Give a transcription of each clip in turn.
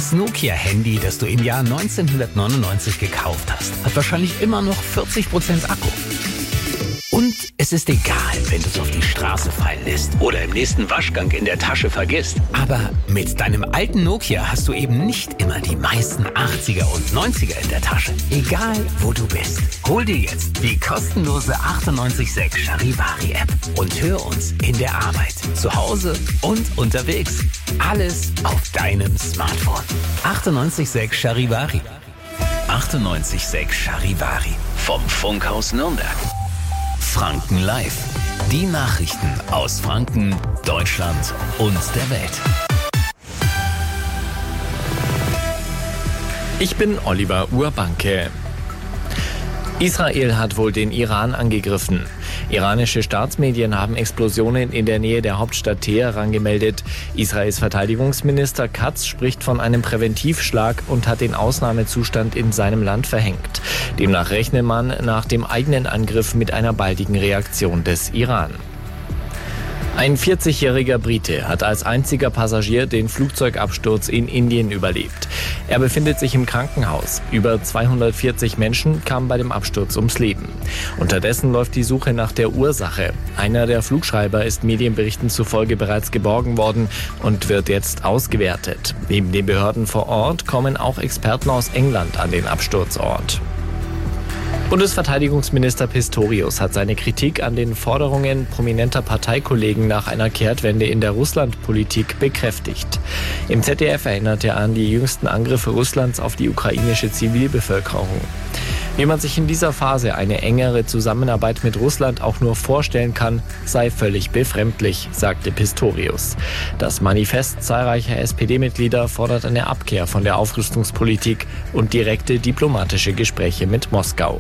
Das Nokia-Handy, das du im Jahr 1999 gekauft hast, hat wahrscheinlich immer noch 40% Akku. Und es ist egal, wenn du es auf die Straße fallen lässt oder im nächsten Waschgang in der Tasche vergisst. Aber mit deinem alten Nokia hast du eben nicht immer die meisten 80er und 90er in der Tasche. Egal, wo du bist. Hol dir jetzt die kostenlose 98.6 Charivari-App und hör uns in der Arbeit, zu Hause und unterwegs. Alles auf deinem Smartphone. 98.6 Charivari. 98.6 Charivari. Vom Funkhaus Nürnberg. Franken Live. Die Nachrichten aus Franken, Deutschland und der Welt. Ich bin Oliver Urbanke. Israel hat wohl den Iran angegriffen. Iranische Staatsmedien haben Explosionen in der Nähe der Hauptstadt Teheran gemeldet. Israels Verteidigungsminister Katz spricht von einem Präventivschlag und hat den Ausnahmezustand in seinem Land verhängt. Demnach rechne man nach dem eigenen Angriff mit einer baldigen Reaktion des Iran. Ein 40-jähriger Brite hat als einziger Passagier den Flugzeugabsturz in Indien überlebt. Er befindet sich im Krankenhaus. Über 240 Menschen kamen bei dem Absturz ums Leben. Unterdessen läuft die Suche nach der Ursache. Einer der Flugschreiber ist Medienberichten zufolge bereits geborgen worden und wird jetzt ausgewertet. Neben den Behörden vor Ort kommen auch Experten aus England an den Absturzort. Bundesverteidigungsminister Pistorius hat seine Kritik an den Forderungen prominenter Parteikollegen nach einer Kehrtwende in der Russlandpolitik bekräftigt. Im ZDF erinnert er an die jüngsten Angriffe Russlands auf die ukrainische Zivilbevölkerung. Wie man sich in dieser Phase eine engere Zusammenarbeit mit Russland auch nur vorstellen kann, sei völlig befremdlich, sagte Pistorius. Das Manifest zahlreicher SPD-Mitglieder fordert eine Abkehr von der Aufrüstungspolitik und direkte diplomatische Gespräche mit Moskau.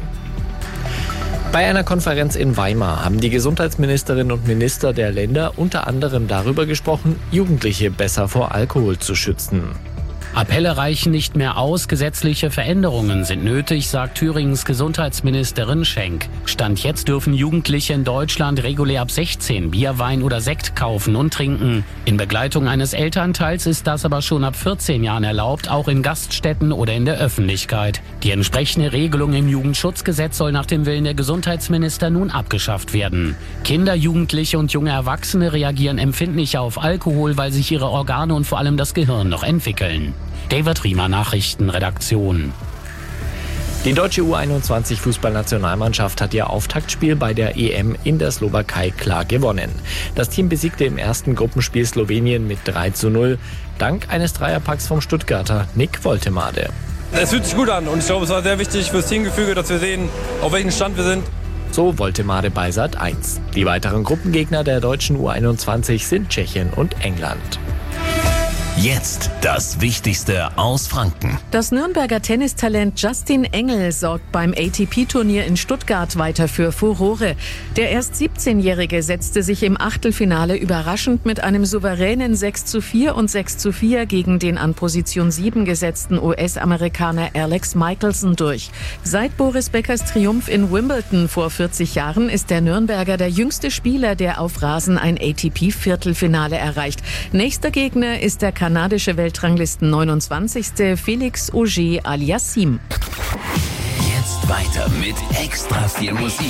Bei einer Konferenz in Weimar haben die Gesundheitsministerinnen und Minister der Länder unter anderem darüber gesprochen, Jugendliche besser vor Alkohol zu schützen. Appelle reichen nicht mehr aus, gesetzliche Veränderungen sind nötig, sagt Thüringens Gesundheitsministerin Schenk. Stand jetzt dürfen Jugendliche in Deutschland regulär ab 16 Bier, Wein oder Sekt kaufen und trinken. In Begleitung eines Elternteils ist das aber schon ab 14 Jahren erlaubt, auch in Gaststätten oder in der Öffentlichkeit. Die entsprechende Regelung im Jugendschutzgesetz soll nach dem Willen der Gesundheitsminister nun abgeschafft werden. Kinder, Jugendliche und junge Erwachsene reagieren empfindlicher auf Alkohol, weil sich ihre Organe und vor allem das Gehirn noch entwickeln. David Riemer, Nachrichtenredaktion. Die deutsche U21-Fußballnationalmannschaft hat ihr Auftaktspiel bei der EM in der Slowakei klar gewonnen. Das Team besiegte im ersten Gruppenspiel Slowenien mit 3:0, dank eines Dreierpacks vom Stuttgarter Nick Woltemade. Es fühlt sich gut an und ich glaube, es war sehr wichtig fürs Teamgefüge, dass wir sehen, auf welchem Stand wir sind. So Woltemade bei Sat.1. Die weiteren Gruppengegner der deutschen U21 sind Tschechien und England. Jetzt das Wichtigste aus Franken. Das Nürnberger Tennistalent Justin Engel sorgt beim ATP-Turnier in Stuttgart weiter für Furore. Der erst 17-Jährige setzte sich im Achtelfinale überraschend mit einem souveränen 6:4 und 6:4 gegen den an Position 7 gesetzten US-Amerikaner Alex Michelsen durch. Seit Boris Beckers Triumph in Wimbledon vor 40 Jahren ist der Nürnberger der jüngste Spieler, der auf Rasen ein ATP-Viertelfinale erreicht. Nächster Gegner ist der kanadische Weltranglisten 29. Felix Auger-Aliassime. Jetzt weiter mit extra viel Musik.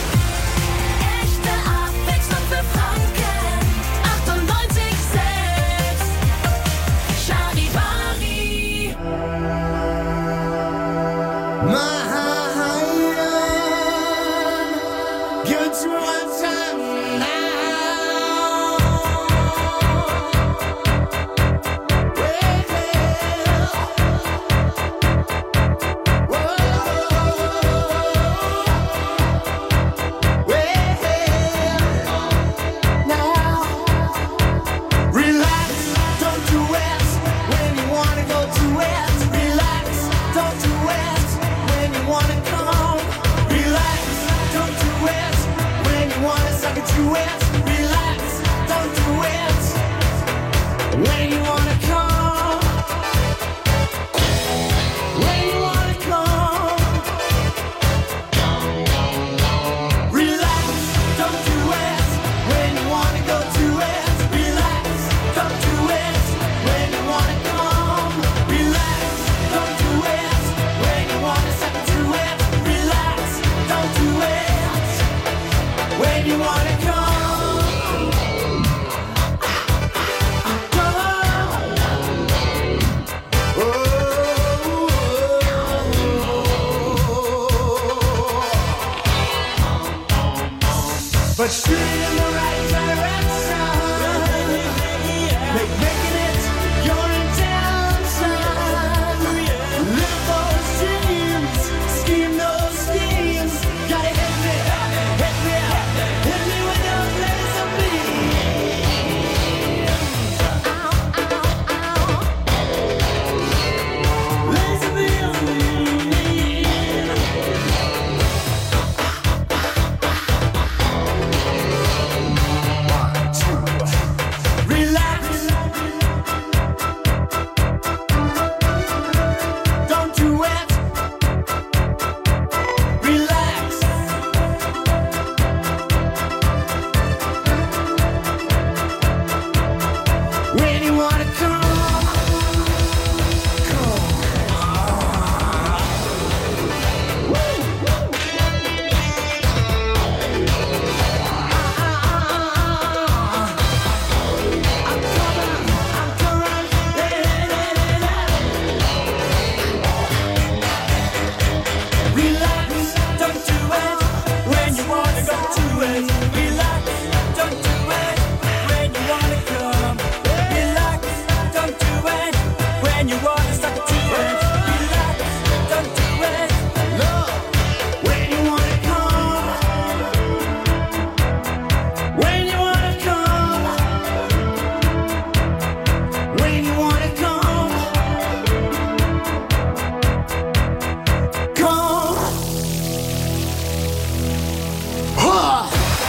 Echte Abwechslung für Franken. 98.6 Charivari. When you but shoot it in the right direction. Making it your intention. Live those dreams, scheme those schemes. Gotta hit me with your laser beam. Laser beam. Relax. Don't do it. Relax. When you wanna come, relax, don't do it. When you wanna go to it, relax, don't do it. When you wanna come, relax, don't do it. When you wanna stop to it, relax, don't do it. Love, when you wanna come, when you wanna come, when you wanna come, come. Huh.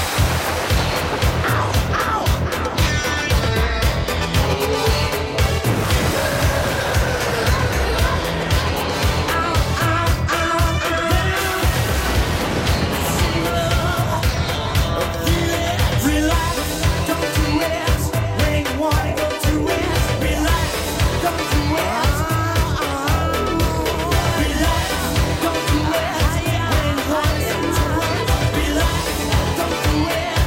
Relax, don't do it. When you wanna go to it, relax, don't do it. Relax, don't do it. When you wanna go to it, relax, don't do it.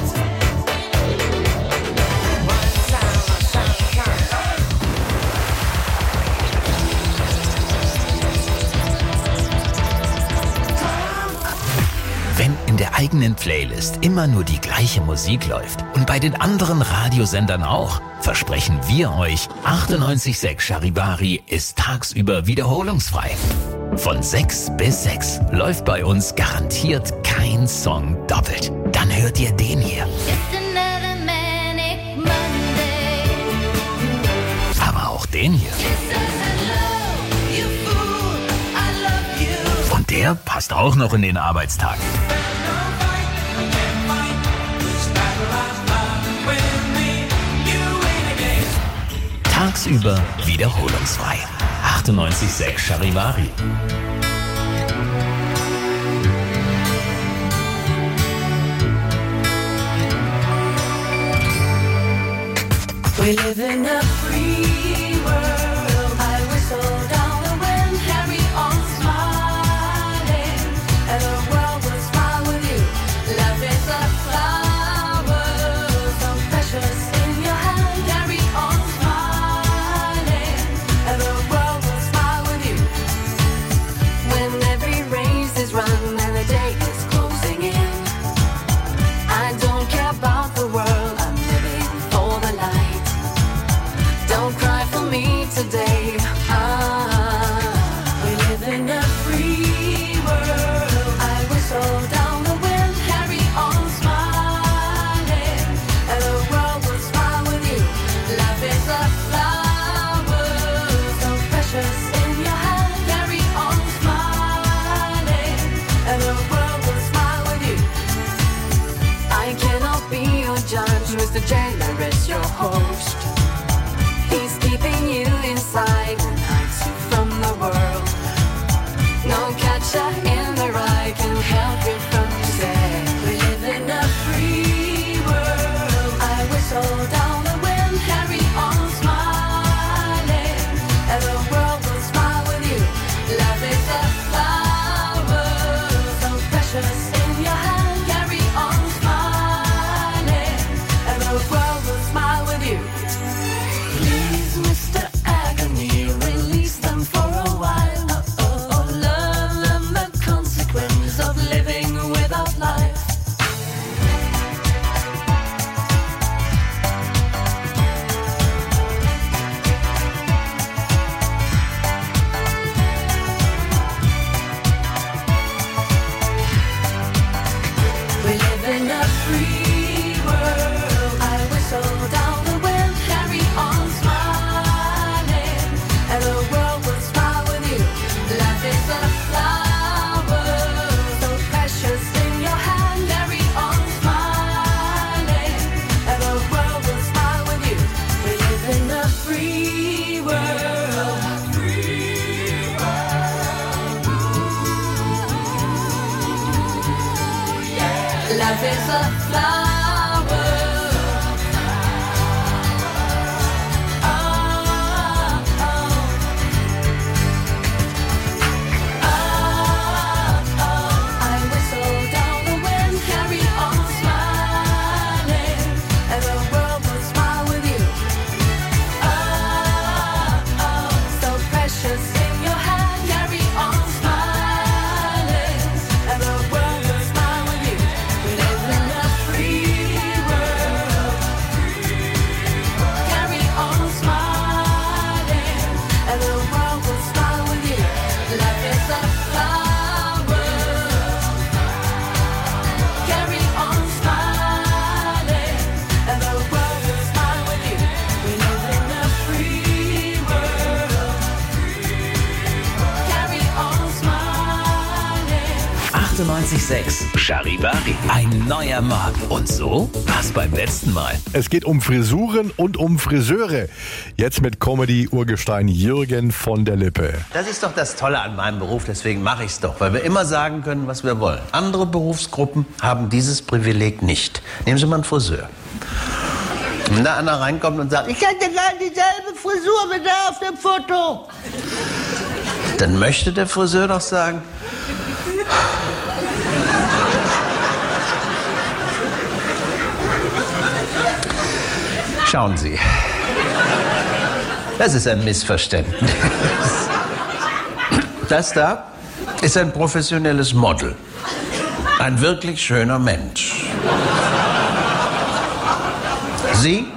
Wenn in der eigenen Playlist immer nur die gleiche Musik läuft und bei den anderen Radiosendern auch, versprechen wir euch, 98.6 Charivari ist tagsüber wiederholungsfrei. Von 6 bis 6 läuft bei uns garantiert kein Song doppelt. Dann hört ihr den hier. Just another manic Monday. Aber auch den hier. It says hello, you fool, I love you. Und der passt auch noch in den Arbeitstag. Tagsüber wiederholungsfrei. 98.6 Charivari. We live in a free world. I whistle down the wind, carry on smiling, and the world will smile with you. Love is a flower, so precious in your hand. Carry on smiling, and the world will smile with you. When every race is run and the day is closing in, I don't care about the world. I'm living for the light. Life is a flower. I whistle down the wind, carry on smiling, and the world will smile with you. So precious in your hand, carry on smiling, and the world will smile with you. We live in a free world. Carry on smiling, and the world will smile with you. Life is a flower. Carry on smiling, and the world will smile with you. We live in a free world. Carry on smiling. 98.6 Charivari. Ein neuer Morgen. Und so war's beim letzten Mal. Es geht um Frisuren und um Friseure. Jetzt mit Comedy-Urgestein Jürgen von der Lippe. Das ist doch das Tolle an meinem Beruf, deswegen mache ich es doch, weil wir immer sagen können, was wir wollen. Andere Berufsgruppen haben dieses Privileg nicht. Nehmen Sie mal einen Friseur. Wenn da einer reinkommt und sagt, ich hätte gerade dieselbe Frisur wie der auf dem Foto, dann möchte der Friseur doch sagen, schauen Sie, das ist ein Missverständnis. Das da ist ein professionelles Model. Ein wirklich schöner Mensch. Sie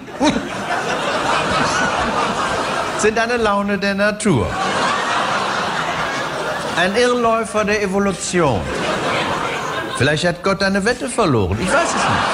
sind eine Laune der Natur. Ein Irrläufer der Evolution. Vielleicht hat Gott eine Wette verloren. Ich weiß es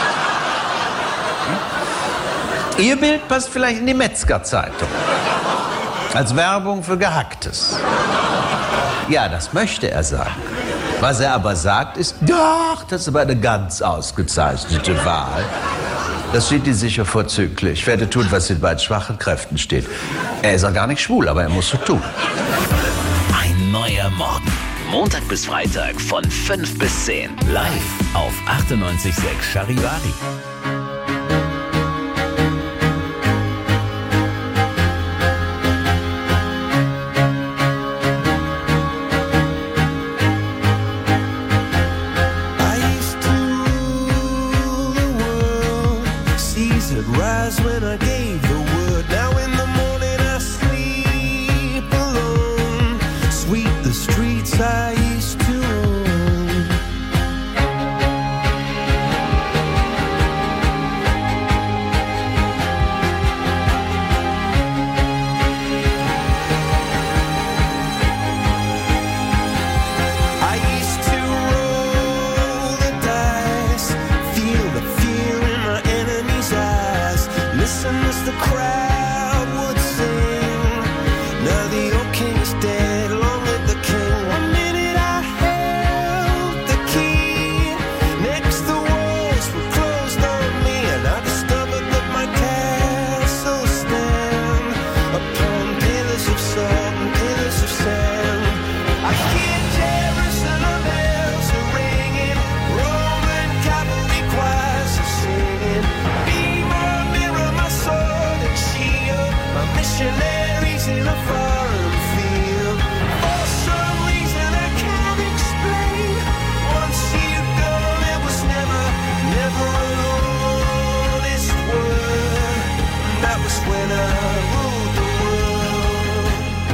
nicht. Ihr Bild passt vielleicht in die Metzger-Zeitung. Als Werbung für Gehacktes. Ja, das möchte er sagen. Was er aber sagt, ist, doch, das ist aber eine ganz ausgezeichnete Wahl. Das sieht die sicher vorzüglich. Ich werde tun, was in beiden schwachen Kräften steht. Er ist auch gar nicht schwul, aber er muss so tun. Ein neuer Morgen. Montag bis Freitag von 5 bis 10. Live auf 98.6 Charivari. Rise when I gave the word. Now in the morning I sleep alone. Sweep the streets I used to own. I used to roll the dice, feel the fear in my enemy's eyes. Listen as the crowd would sing. Now the old king is dead, long live the king. One minute I held the key. Next the walls were closed on me, and I discovered that my castle stand upon pillars of salt and pillars of sand. I hear Jerusalem bells are ringing, Roman cavalry choirs are singing. Be my mirror, my sword and shield, my missionaries in a foreign field. For some reason I can't explain, once you've gone it was never, never an honest word. That was when I ruled the world.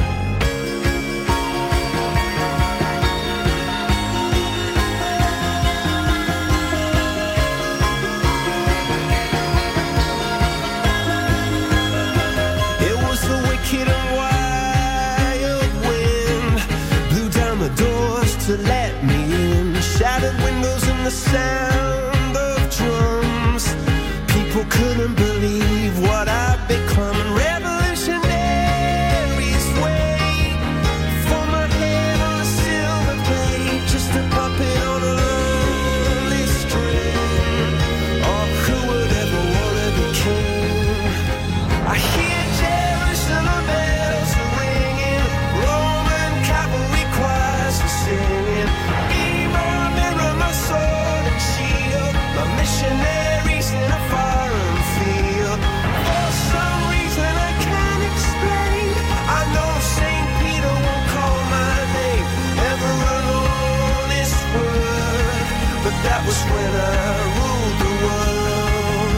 It was the wicked and wild wind, blew down the doors to let me in, shattered windows and the sound of drums. People couldn't believe what I'd become. Revolutionaries wait for my head on a silver plate, just a puppet on a lonely string. Oh, who would ever wanna be king? I hear Jerusalem bells are ringing, Roman cavalry choirs are singing. Be my mirror, my sword and shield, my was when I ruled the world.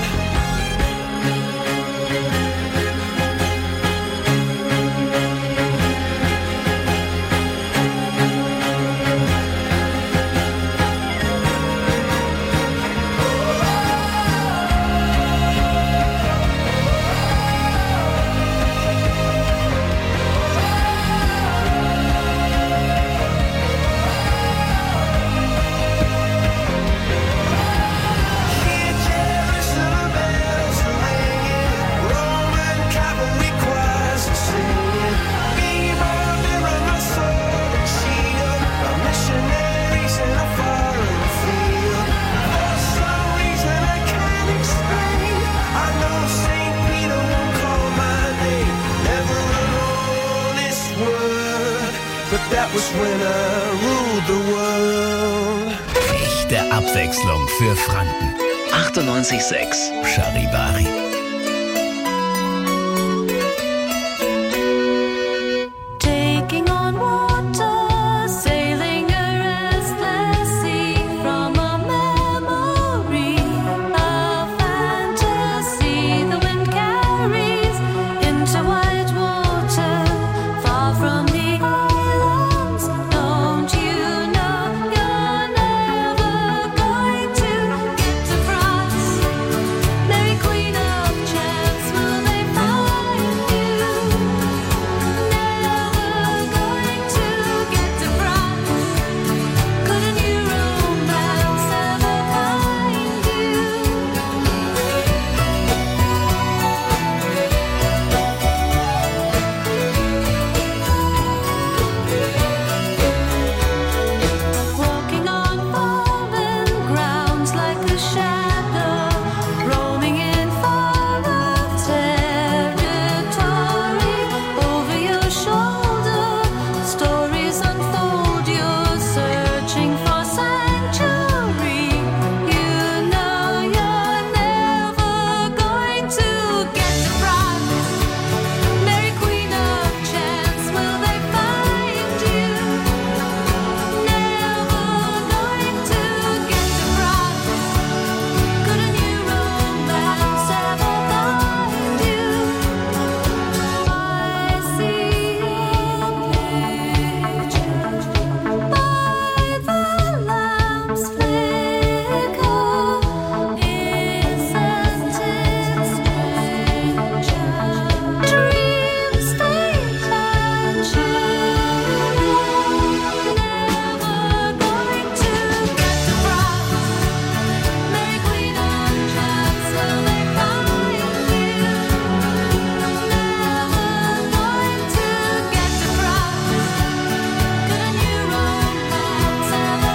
Hear Jerusalem bells ringing, Roman cavalry choirs singing. Be my mirror, my sword and shield, our missionaries in a foreign field. For some reason I can't explain, I know St. Peter won't call my name. Never an honest word, but that was when I ruled the world. Echte Abwechslung für Franken. 98,6 Charivari. Taking on water, sailing a restless sea from a memory, a fantasy the wind carries into white water, far from the islands. Don't you know you're never going to get to France? Mary Queen of Chance, will they find you? Never going to get to France. Could a new romance ever find you? Walking on fallen grounds like a shadow, roaming in foreign territory. Over your shoulder, stories unfold. You're searching for sanctuary. You know you're never going to get to France. Mary Queen of Chance, will they find you? Never going to get to France. Could a new romance ever find you? I see your picture by the lamp's flicker. Isn't it strange? Dreams fade and chill. Never going to get to France. Mary Queen of Chance, will they find you? Never going to get to France. Could a new romance ever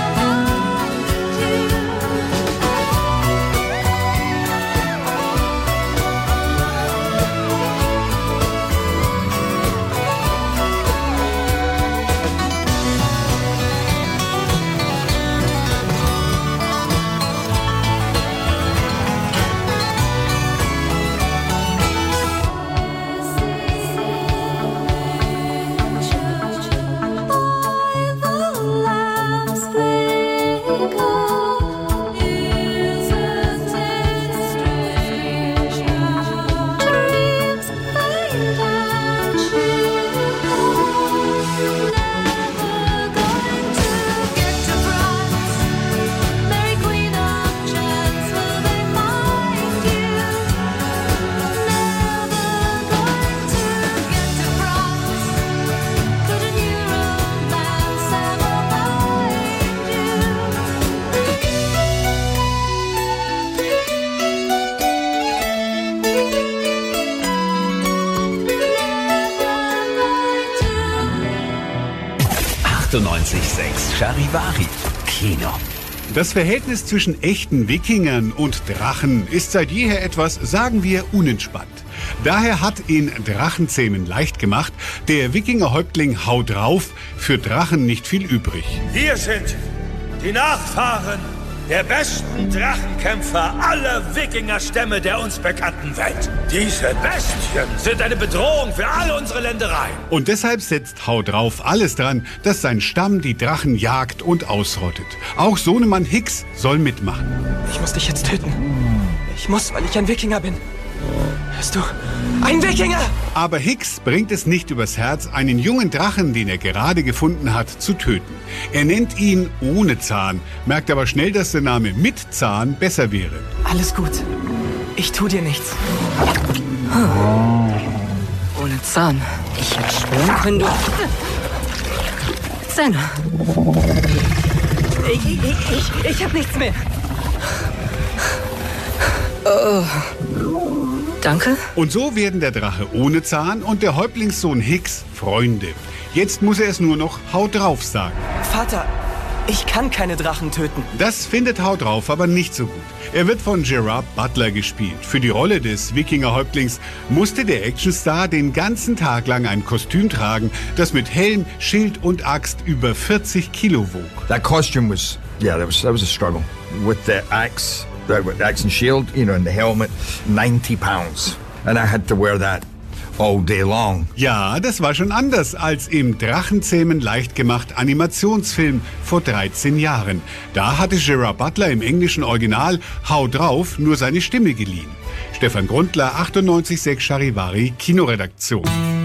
Charivari. Kino. Das Verhältnis zwischen echten Wikingern und Drachen ist seit jeher etwas, sagen wir, unentspannt. Daher hat in Drachenzähmen leicht gemacht der Wikingerhäuptling Hau drauf für Drachen nicht viel übrig. Wir sind die Nachfahren der besten Drachenkämpfer aller Wikingerstämme der uns bekannten Welt. Diese Bestien sind eine Bedrohung für all unsere Ländereien. Und deshalb setzt Hau drauf alles dran, dass sein Stamm die Drachen jagt und ausrottet. Auch Sohnemann Hicks soll mitmachen. Ich muss dich jetzt töten. Ich muss, weil ich ein Wikinger bin. Hörst du? Ein Wikinger! Aber Hicks bringt es nicht übers Herz, einen jungen Drachen, den er gerade gefunden hat, zu töten. Er nennt ihn ohne Zahn, merkt aber schnell, dass der Name mit Zahn besser wäre. Alles gut. Ich tu dir nichts. Ohne Zahn. Ich hätte schwören können, du... Zähne. Ich hab nichts mehr. Oh. Danke. Und so werden der Drache ohne Zahn und der Häuptlingssohn Hicks Freunde. Jetzt muss er es nur noch Hau drauf sagen. Vater, ich kann keine Drachen töten. Das findet Hau drauf aber nicht so gut. Er wird von Gerard Butler gespielt. Für die Rolle des Wikinger-Häuptlings musste der Actionstar den ganzen Tag lang ein Kostüm tragen, das mit Helm, Schild und Axt über 40 Kilo wog. That costume was, that was a struggle. With the axe and shield, and the helmet, 90 pounds. And I had to wear that all day long. Ja, das war schon anders als im Drachenzähmen leicht gemacht Animationsfilm vor 13 Jahren. Da hatte Gerard Butler im englischen Original Hau drauf nur seine Stimme geliehen. Stefan Grundler, 98.6 Charivari, Kinoredaktion.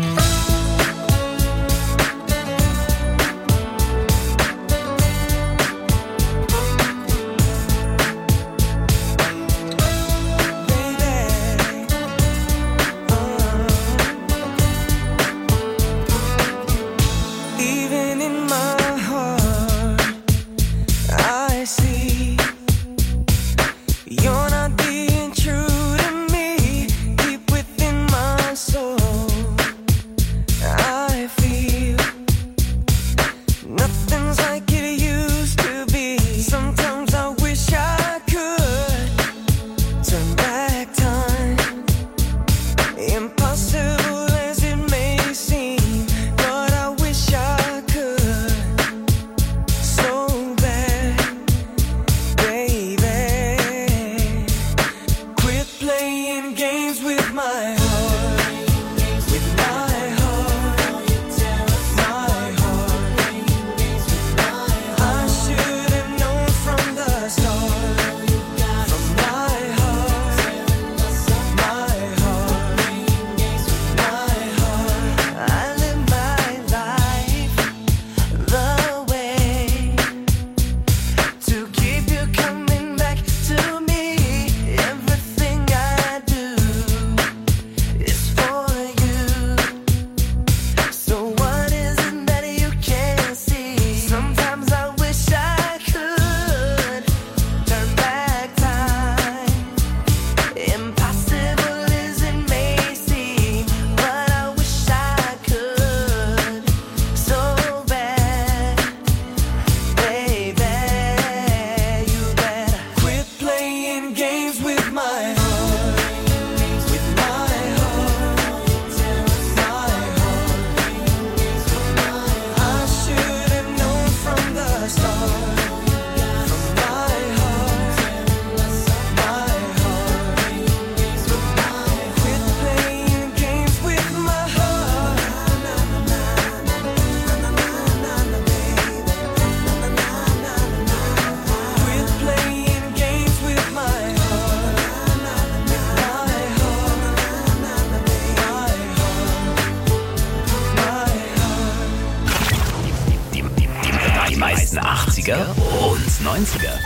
meisten 80er und 90er.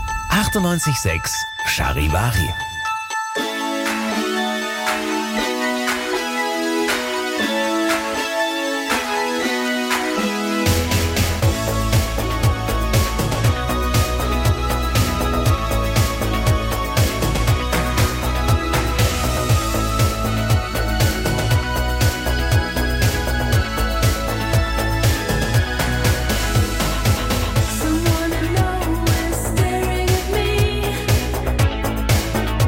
98.6 Charivari. Someone I know is staring at me.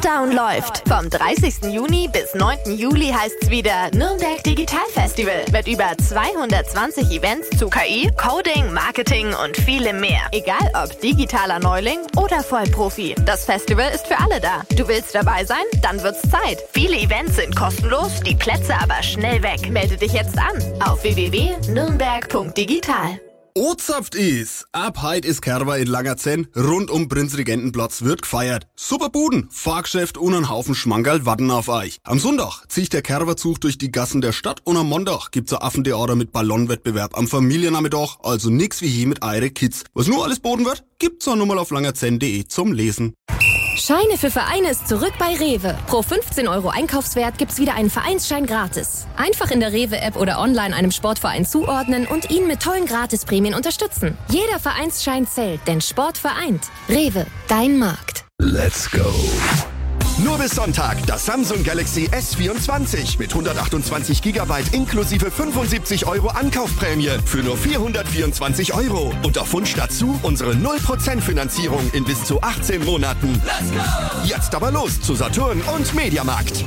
Countdown läuft. Vom 30. Juni bis 9. Juli heißt's wieder Nürnberg Digital Festival mit über 220 Events zu KI, Coding, Marketing und vielem mehr. Egal ob digitaler Neuling oder Vollprofi. Das Festival ist für alle da. Du willst dabei sein? Dann wird's Zeit. Viele Events sind kostenlos, die Plätze aber schnell weg. Melde dich jetzt an auf www.nürnberg.digital. Ozapft is! Ab heit is Kerber in Langerzenn, rund um Prinzregentenplatz wird gefeiert. Super Buden, Fahrgeschäft und ein Haufen Schmankerl warten auf euch. Am Sonntag zieht der Kerberzug durch die Gassen der Stadt und am Montag gibt's ein Affentheater mit Ballonwettbewerb am Familiennachmittag, also nix wie hier mit eure Kids. Was nur alles boten wird, gibt's auch nochmal auf langerzenn.de zum Lesen. Scheine für Vereine ist zurück bei Rewe. Pro 15 € Einkaufswert gibt's wieder einen Vereinsschein gratis. Einfach in der Rewe-App oder online einem Sportverein zuordnen und ihn mit tollen Gratisprämien unterstützen. Jeder Vereinsschein zählt, denn Sport vereint. Rewe, dein Markt. Let's go. Nur bis Sonntag das Samsung Galaxy S24 mit 128 GB inklusive 75 € Ankaufprämie für nur 424 €. Und auf Wunsch dazu unsere 0% Finanzierung in bis zu 18 Monaten. Let's go! Jetzt aber los zu Saturn und Mediamarkt.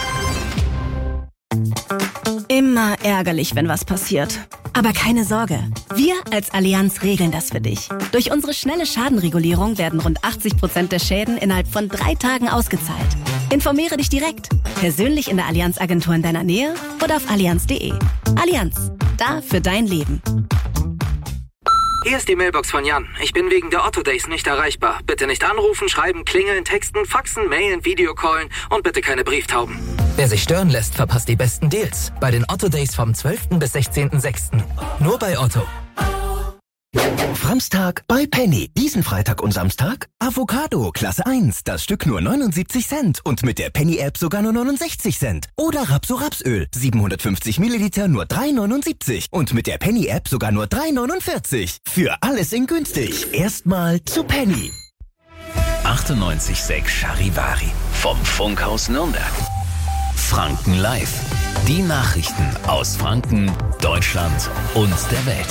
Immer ärgerlich, wenn was passiert. Aber keine Sorge, wir als Allianz regeln das für dich. Durch unsere schnelle Schadenregulierung werden rund 80% der Schäden innerhalb von 3 Tagen ausgezahlt. Informiere dich direkt, persönlich in der Allianz-Agentur in deiner Nähe oder auf allianz.de. Allianz, da für dein Leben. Hier ist die Mailbox von Jan. Ich bin wegen der Otto Days nicht erreichbar. Bitte nicht anrufen, schreiben, klingeln, texten, faxen, mailen, Videocallen und bitte keine Brieftauben. Wer sich stören lässt, verpasst die besten Deals. Bei den Otto Days vom 12. bis 16.06. Nur bei Otto. Framstag bei Penny. Diesen Freitag und Samstag Avocado Klasse 1, das Stück nur 79 Cent und mit der Penny-App sogar nur 69 Cent. Oder Rapso-Rapsöl, 750 Milliliter nur 3,79 und mit der Penny-App sogar nur 3,49. Für alles in günstig. Erstmal zu Penny. 98,6 Charivari vom Funkhaus Nürnberg. Franken Live. Die Nachrichten aus Franken, Deutschland und der Welt.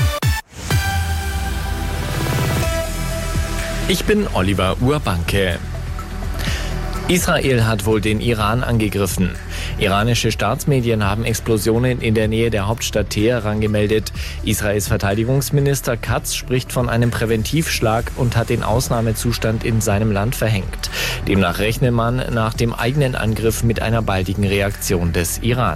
Ich bin Oliver Urbanke. Israel hat wohl den Iran angegriffen. Iranische Staatsmedien haben Explosionen in der Nähe der Hauptstadt Teheran gemeldet. Israels Verteidigungsminister Katz spricht von einem Präventivschlag und hat den Ausnahmezustand in seinem Land verhängt. Demnach rechne man nach dem eigenen Angriff mit einer baldigen Reaktion des Iran.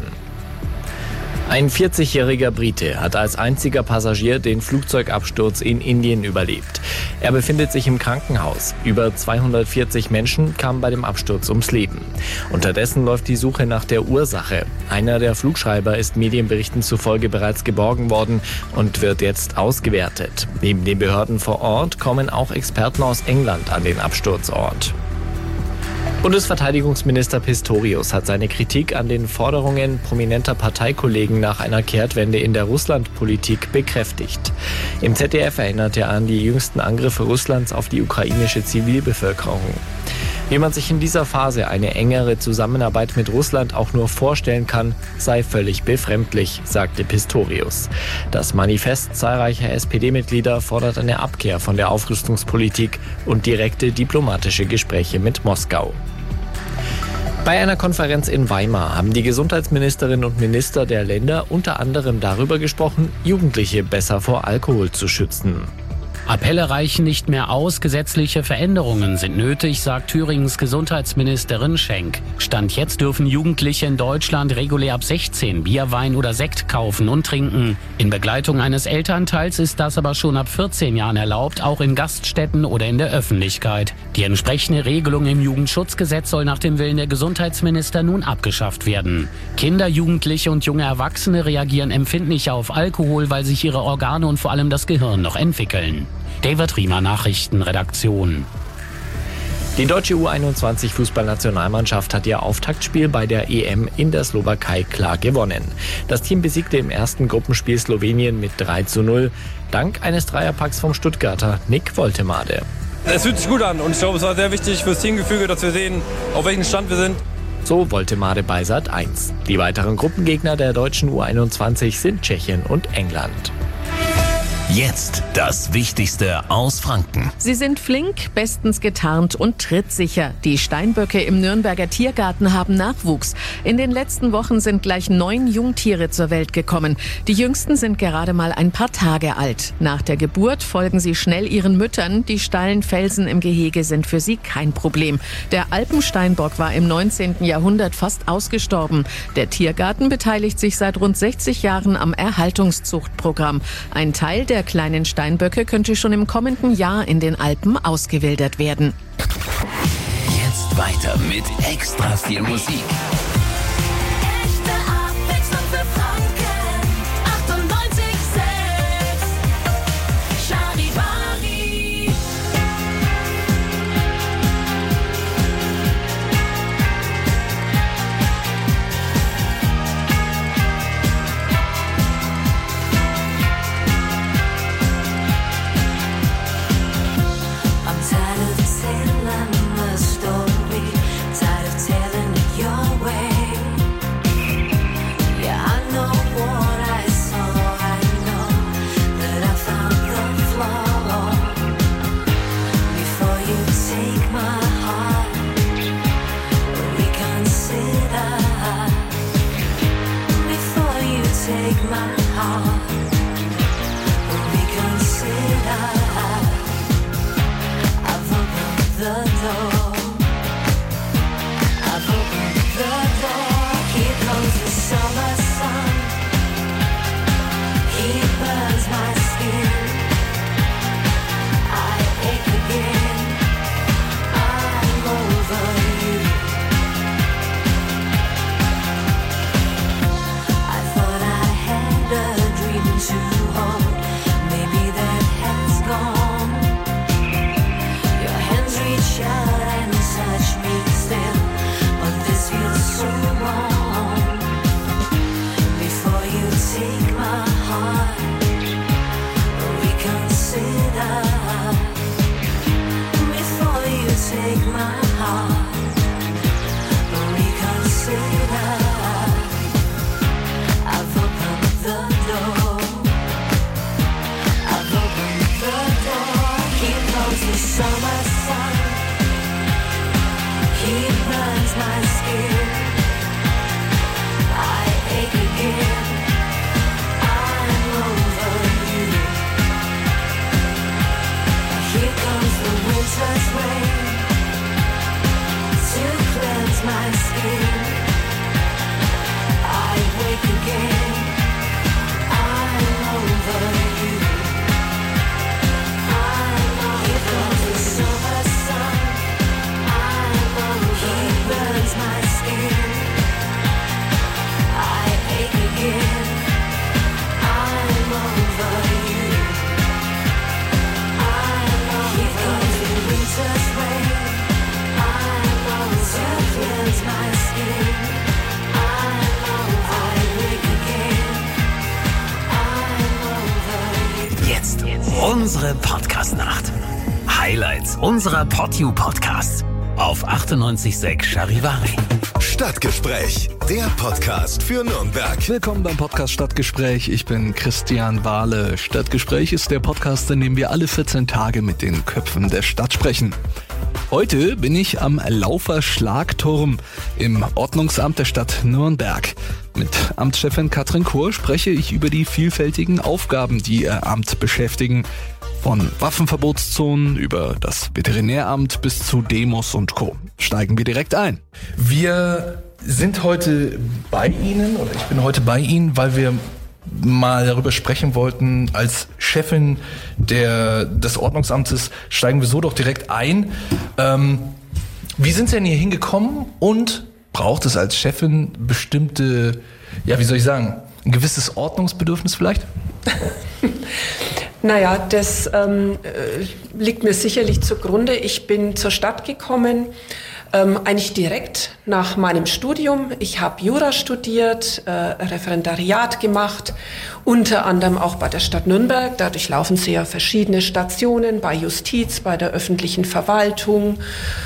Ein 40-jähriger Brite hat als einziger Passagier den Flugzeugabsturz in Indien überlebt. Er befindet sich im Krankenhaus. Über 240 Menschen kamen bei dem Absturz ums Leben. Unterdessen läuft die Suche nach der Ursache. Einer der Flugschreiber ist Medienberichten zufolge bereits geborgen worden und wird jetzt ausgewertet. Neben den Behörden vor Ort kommen auch Experten aus England an den Absturzort. Bundesverteidigungsminister Pistorius hat seine Kritik an den Forderungen prominenter Parteikollegen nach einer Kehrtwende in der Russlandpolitik bekräftigt. Im ZDF erinnert er an die jüngsten Angriffe Russlands auf die ukrainische Zivilbevölkerung. Wie man sich in dieser Phase eine engere Zusammenarbeit mit Russland auch nur vorstellen kann, sei völlig befremdlich, sagte Pistorius. Das Manifest zahlreicher SPD-Mitglieder fordert eine Abkehr von der Aufrüstungspolitik und direkte diplomatische Gespräche mit Moskau. Bei einer Konferenz in Weimar haben die Gesundheitsministerinnen und Minister der Länder unter anderem darüber gesprochen, Jugendliche besser vor Alkohol zu schützen. Appelle reichen nicht mehr aus, gesetzliche Veränderungen sind nötig, sagt Thüringens Gesundheitsministerin Schenk. Stand jetzt dürfen Jugendliche in Deutschland regulär ab 16 Bier, Wein oder Sekt kaufen und trinken. In Begleitung eines Elternteils ist das aber schon ab 14 Jahren erlaubt, auch in Gaststätten oder in der Öffentlichkeit. Die entsprechende Regelung im Jugendschutzgesetz soll nach dem Willen der Gesundheitsminister nun abgeschafft werden. Kinder, Jugendliche und junge Erwachsene reagieren empfindlicher auf Alkohol, weil sich ihre Organe und vor allem das Gehirn noch entwickeln. David Riemer, Nachrichtenredaktion. Die deutsche U21-Fußballnationalmannschaft hat ihr Auftaktspiel bei der EM in der Slowakei klar gewonnen. Das Team besiegte im ersten Gruppenspiel Slowenien mit 3:0, dank eines Dreierpacks vom Stuttgarter Nick Woltemade. Es fühlt sich gut an und ich glaube, es war sehr wichtig fürs Teamgefüge, dass wir sehen, auf welchem Stand wir sind. So Woltemade bei Sat.1. Die weiteren Gruppengegner der deutschen U21 sind Tschechien und England. Jetzt das Wichtigste aus Franken. Sie sind flink, bestens getarnt und trittsicher. Die Steinböcke im Nürnberger Tiergarten haben Nachwuchs. In den letzten Wochen sind gleich 9 Jungtiere zur Welt gekommen. Die jüngsten sind gerade mal ein paar Tage alt. Nach der Geburt folgen sie schnell ihren Müttern. Die steilen Felsen im Gehege sind für sie kein Problem. Der Alpensteinbock war im 19. Jahrhundert fast ausgestorben. Der Tiergarten beteiligt sich seit rund 60 Jahren am Erhaltungszuchtprogramm. Ein Teil der kleinen Steinböcke könnte schon im kommenden Jahr in den Alpen ausgewildert werden. Jetzt weiter mit extra viel Musik. Echte Abwechslung für Franken. 98,6. Charivari. I'm tired of telling the story, tired of telling it your way. Yeah, I know what I saw, I know that I found the flaw. Before you take my heart, reconsider. Before you take my heart, reconsider. I've opened the door. I've opened the door. Here comes the summer sun. He burns my skin. I ache again. I'm over you. I thought I had a dream to hold. Maybe that has gone. Your hands reach out and touch me still, but this feels so wrong. Before you take my heart, reconsider. Before you take my heart, reconsider. I've opened the door. I've opened the door. Here comes the summer sun. He burns my skin. I ache again. I'm over you. Here comes the winter's rain to cleanse my skin. I wake again. I'm over you. Here comes the summer sun. He burns my skin. I ache again. I'm over you. Here comes the winter's rain to cleanse my skin. I wake again. I'm over you. Jetzt unsere Podcast-Nacht. Highlights unserer PodU-Podcasts auf 98,6 Charivari. Stadtgespräch, der Podcast für Nürnberg. Willkommen beim Podcast Stadtgespräch. Ich bin Christian Wahle. Stadtgespräch ist der Podcast, in dem wir alle 14 Tage mit den Köpfen der Stadt sprechen. Heute bin ich am Lauferschlagturm im Ordnungsamt der Stadt Nürnberg. Mit Amtschefin Katrin Kurr spreche ich über die vielfältigen Aufgaben, die ihr Amt beschäftigen. Von Waffenverbotszonen über das Veterinäramt bis zu Demos und Co. Steigen wir direkt ein. Wir sind heute bei Ihnen, oder ich bin heute bei Ihnen, weil wir mal darüber sprechen wollten, als Chefin des Ordnungsamtes steigen wir so doch direkt ein. Wie sind Sie denn hier hingekommen und braucht es als Chefin bestimmte, ja, wie soll ich sagen, ein gewisses Ordnungsbedürfnis vielleicht? Naja, das liegt mir sicherlich zugrunde. Ich bin zur Stadt gekommen, eigentlich direkt nach meinem Studium. Ich habe Jura studiert, Referendariat gemacht, unter anderem auch bei der Stadt Nürnberg. Dadurch laufen sie ja verschiedene Stationen bei Justiz, bei der öffentlichen Verwaltung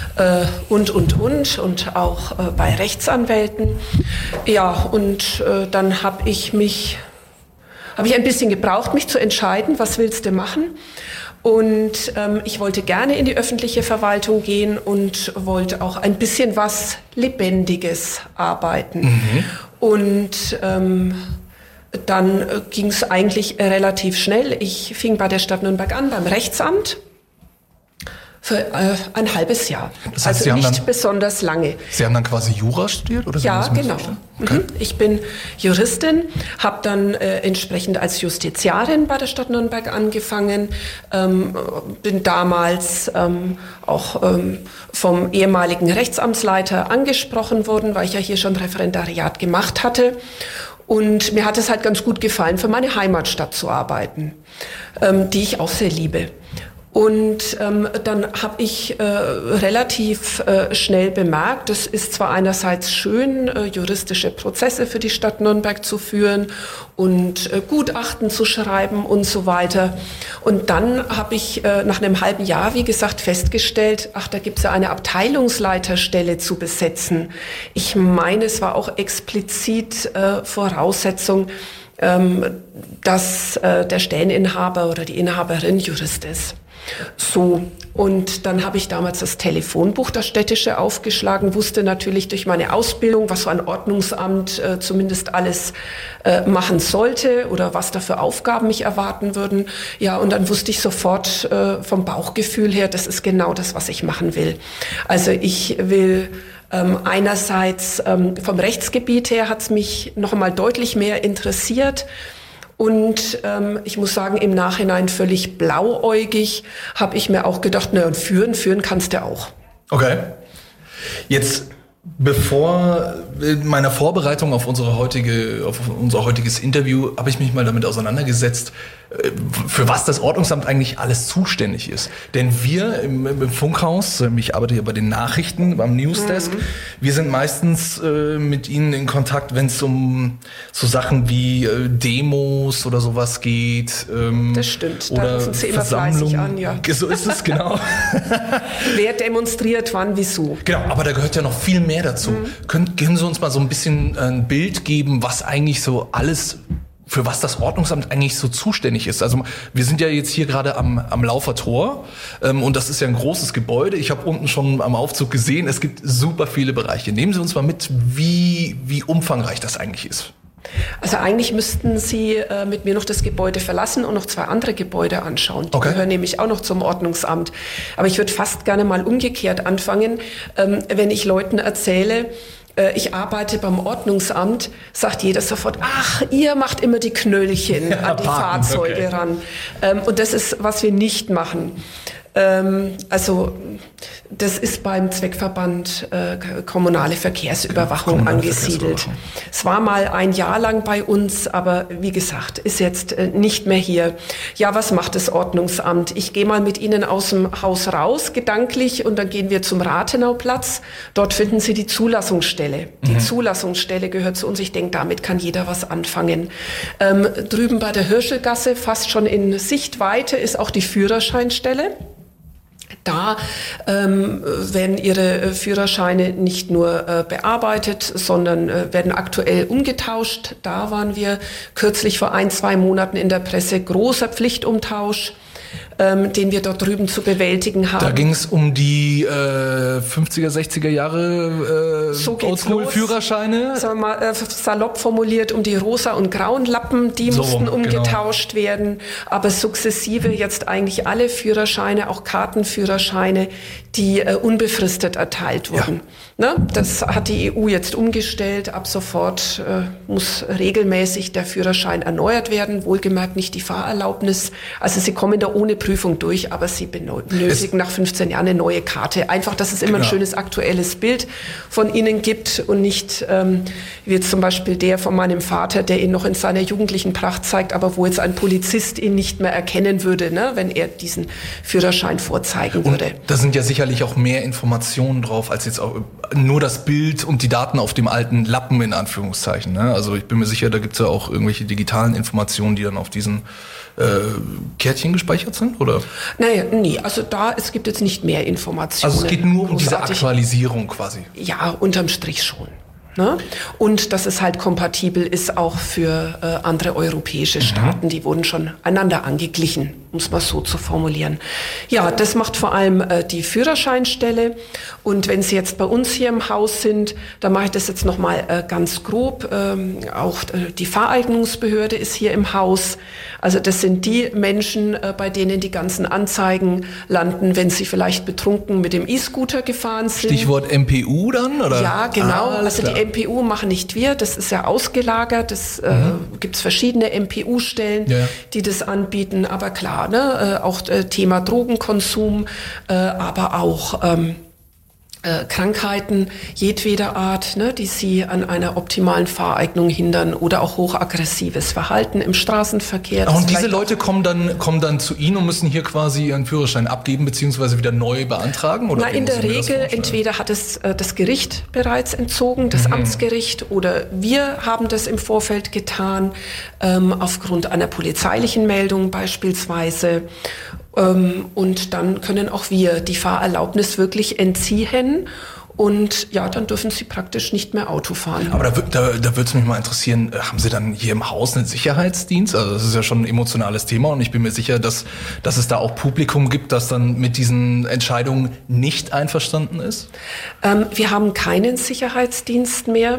und auch bei Rechtsanwälten. Ja, und dann habe ich mich habe ich ein bisschen gebraucht, mich zu entscheiden, was willst du machen. Und ich wollte gerne in die öffentliche Verwaltung gehen und wollte auch ein bisschen was Lebendiges arbeiten. Und dann ging es eigentlich relativ schnell. Ich fing bei der Stadt Nürnberg an, beim Rechtsamt. Für ein halbes Jahr. Das heißt, also Sie haben nicht dann, besonders lange. Sie haben dann quasi Jura studiert? Oder Ja, genau. Okay. Ich bin Juristin, habe dann entsprechend als Justiziarin bei der Stadt Nürnberg angefangen, bin damals auch vom ehemaligen Rechtsamtsleiter angesprochen worden, weil ich ja hier schon Referendariat gemacht hatte. Und mir hat es halt ganz gut gefallen, für meine Heimatstadt zu arbeiten, die ich auch sehr liebe. Und dann habe ich relativ schnell bemerkt, es ist zwar einerseits schön, juristische Prozesse für die Stadt Nürnberg zu führen und Gutachten zu schreiben und so weiter. Und dann habe ich nach einem halben Jahr, wie gesagt, festgestellt, da gibt es ja eine Abteilungsleiterstelle zu besetzen. Ich meine, es war auch explizit Voraussetzung, dass der Stelleninhaber oder die Inhaberin Jurist ist. So, und dann habe ich damals das Telefonbuch, das städtische, aufgeschlagen, wusste natürlich durch meine Ausbildung, was so ein Ordnungsamt zumindest alles machen sollte oder was da für Aufgaben mich erwarten würden. Ja, und dann wusste ich sofort vom Bauchgefühl her, das ist genau das, was ich machen will. Also ich will einerseits vom Rechtsgebiet her hat es mich noch einmal deutlich mehr interessiert. Und ich muss sagen, im Nachhinein völlig blauäugig habe ich mir auch gedacht, und führen kannst du auch. Okay. Jetzt, bevor in meiner Vorbereitung auf unser heutiges Interview, habe ich mich mal damit auseinandergesetzt, für was das Ordnungsamt eigentlich alles zuständig ist. Denn wir im Funkhaus, ich arbeite hier bei den Nachrichten, beim Newsdesk, wir sind meistens mit Ihnen in Kontakt, wenn es um so Sachen wie Demos oder sowas geht. Das stimmt, oder da rufen Sie immer fleißig an, ja. So ist es, genau. Wer demonstriert, wann, wieso. Genau, aber da gehört ja noch viel mehr dazu. Können Sie uns mal so ein bisschen ein Bild geben, was eigentlich so alles, für was das Ordnungsamt eigentlich so zuständig ist? Also wir sind ja jetzt hier gerade am Laufer Tor und das ist ja ein großes Gebäude. Ich habe unten schon am Aufzug gesehen, es gibt super viele Bereiche. Nehmen Sie uns mal mit, wie umfangreich das eigentlich ist. Also eigentlich müssten Sie mit mir noch das Gebäude verlassen und noch 2 andere Gebäude anschauen. Die gehören nämlich auch noch zum Ordnungsamt. Aber ich würde fast gerne mal umgekehrt anfangen, wenn ich Leuten erzähle, ich arbeite beim Ordnungsamt, sagt jeder sofort, ach, ihr macht immer die Knöllchen an die Fahrzeuge ran. Und das ist, was wir nicht machen. Also das ist beim Zweckverband kommunale Verkehrsüberwachung angesiedelt. Es war mal ein Jahr lang bei uns, aber wie gesagt, ist jetzt nicht mehr hier. Ja, was macht das Ordnungsamt? Ich gehe mal mit Ihnen aus dem Haus raus, gedanklich, und dann gehen wir zum Rathenauplatz. Dort finden Sie die Zulassungsstelle. Die Zulassungsstelle gehört zu uns. Ich denke, damit kann jeder was anfangen. Drüben bei der Hirschelgasse, fast schon in Sichtweite, ist auch die Führerscheinstelle. Da werden Ihre Führerscheine nicht nur bearbeitet, sondern werden aktuell umgetauscht. Da waren wir kürzlich vor 1-2 Monaten in der Presse. Großer Pflichtumtausch, den wir dort drüben zu bewältigen haben. Da ging es um die 50er, 60er Jahre Oldschool-Führerscheine. Sagen wir mal salopp formuliert, um die rosa und grauen Lappen, die mussten umgetauscht werden. Aber sukzessive jetzt eigentlich alle Führerscheine, auch Kartenführerscheine, die unbefristet erteilt wurden. Ja. Ne? Das hat die EU jetzt umgestellt. Ab sofort muss regelmäßig der Führerschein erneuert werden. Wohlgemerkt nicht die Fahrerlaubnis. Also Sie kommen da ohne Prüfung durch, aber Sie benötigen nach 15 Jahren eine neue Karte. Einfach, dass es immer ein schönes aktuelles Bild von Ihnen gibt und nicht wie jetzt zum Beispiel der von meinem Vater, der ihn noch in seiner jugendlichen Pracht zeigt, aber wo jetzt ein Polizist ihn nicht mehr erkennen würde, ne, wenn er diesen Führerschein vorzeigen würde. Und da sind ja sicherlich auch mehr Informationen drauf, als jetzt auch nur das Bild und die Daten auf dem alten Lappen in Anführungszeichen. Ne? Also ich bin mir sicher, da gibt es ja auch irgendwelche digitalen Informationen, die dann auf diesen Kärtchen gespeichert sind, oder? Naja, nee, also es gibt jetzt nicht mehr Informationen. Also es geht nur um diese Aktualisierung quasi? Ja, unterm Strich schon. Ne? Und dass es halt kompatibel ist auch für andere europäische Staaten. Die wurden schon einander angeglichen, um es mal so zu formulieren. Ja, das macht vor allem die Führerscheinstelle. Und wenn Sie jetzt bei uns hier im Haus sind, dann mache ich das jetzt nochmal ganz grob. Auch die Fahreignungsbehörde ist hier im Haus. Also das sind die Menschen, bei denen die ganzen Anzeigen landen, wenn sie vielleicht betrunken mit dem E-Scooter gefahren sind. Stichwort MPU dann? Oder? Ja, genau. Also die MPU machen nicht wir, das ist ja ausgelagert. Das gibt es verschiedene MPU-Stellen, die das anbieten. Aber klar, ne, auch Thema Drogenkonsum, aber auch Krankheiten jedweder Art, ne, die sie an einer optimalen Fahreignung hindern oder auch hochaggressives Verhalten im Straßenverkehr. Und diese Leute kommen dann zu Ihnen und müssen hier quasi ihren Führerschein abgeben bzw. wieder neu beantragen? Oder in der Regel, entweder hat es das Gericht bereits entzogen, das Amtsgericht, oder wir haben das im Vorfeld getan, aufgrund einer polizeilichen Meldung beispielsweise. Und dann können auch wir die Fahrerlaubnis wirklich entziehen und ja, dann dürfen Sie praktisch nicht mehr Auto fahren. Aber da würde es mich mal interessieren, haben Sie dann hier im Haus einen Sicherheitsdienst? Also das ist ja schon ein emotionales Thema und ich bin mir sicher, dass es da auch Publikum gibt, das dann mit diesen Entscheidungen nicht einverstanden ist? Wir haben keinen Sicherheitsdienst mehr.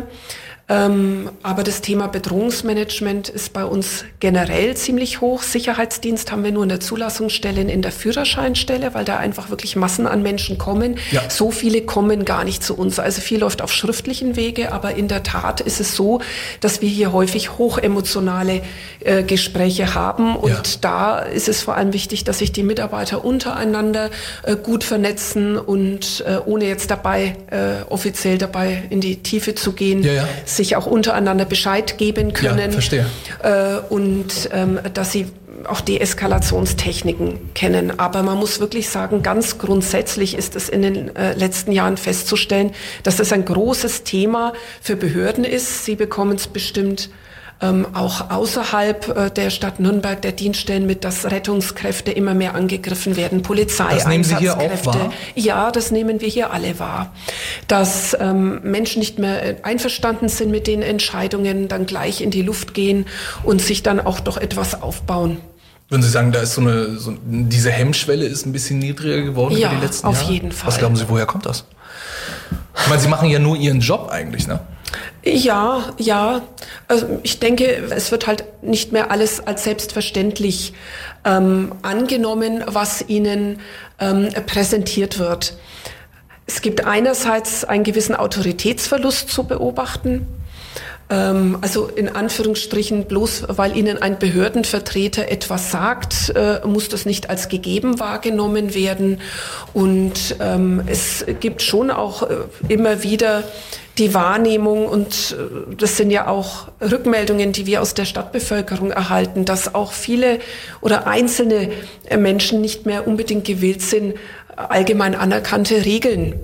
Aber das Thema Bedrohungsmanagement ist bei uns generell ziemlich hoch. Sicherheitsdienst haben wir nur in der Zulassungsstelle, in der Führerscheinstelle, weil da einfach wirklich Massen an Menschen kommen. Ja. So viele kommen gar nicht zu uns. Also viel läuft auf schriftlichen Wege, aber in der Tat ist es so, dass wir hier häufig hochemotionale Gespräche haben. Und da ist es vor allem wichtig, dass sich die Mitarbeiter untereinander gut vernetzen und ohne jetzt dabei offiziell dabei in die Tiefe zu gehen, sich auch untereinander Bescheid geben können. Ja, verstehe. Und dass sie auch Deeskalationstechniken kennen. Aber man muss wirklich sagen, ganz grundsätzlich ist es in den letzten Jahren festzustellen, dass das ein großes Thema für Behörden ist. Sie bekommen es bestimmt auch außerhalb der Stadt Nürnberg, der Dienststellen mit, dass Rettungskräfte immer mehr angegriffen werden, Polizeieinsatzkräfte. Das nehmen Sie hier auch wahr? Ja, das nehmen wir hier alle wahr. Dass Menschen nicht mehr einverstanden sind mit den Entscheidungen, dann gleich in die Luft gehen und sich dann auch doch etwas aufbauen. Würden Sie sagen, da ist diese Hemmschwelle ist ein bisschen niedriger geworden über die letzten Jahre? Ja, auf jeden Fall. Was glauben Sie, woher kommt das? Ich meine, Sie machen ja nur Ihren Job eigentlich, ne? Ja. Also ich denke, es wird halt nicht mehr alles als selbstverständlich angenommen, was ihnen präsentiert wird. Es gibt einerseits einen gewissen Autoritätsverlust zu beobachten. Also in Anführungsstrichen, bloß weil Ihnen ein Behördenvertreter etwas sagt, muss das nicht als gegeben wahrgenommen werden. Und es gibt schon auch immer wieder die Wahrnehmung, und das sind ja auch Rückmeldungen, die wir aus der Stadtbevölkerung erhalten, dass auch viele oder einzelne Menschen nicht mehr unbedingt gewillt sind, allgemein anerkannte Regeln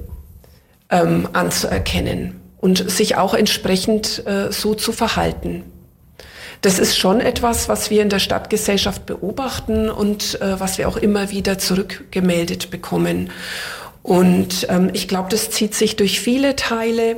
anzuerkennen und sich auch entsprechend so zu verhalten. Das ist schon etwas, was wir in der Stadtgesellschaft beobachten und was wir auch immer wieder zurückgemeldet bekommen. Und ich glaube, das zieht sich durch viele Teile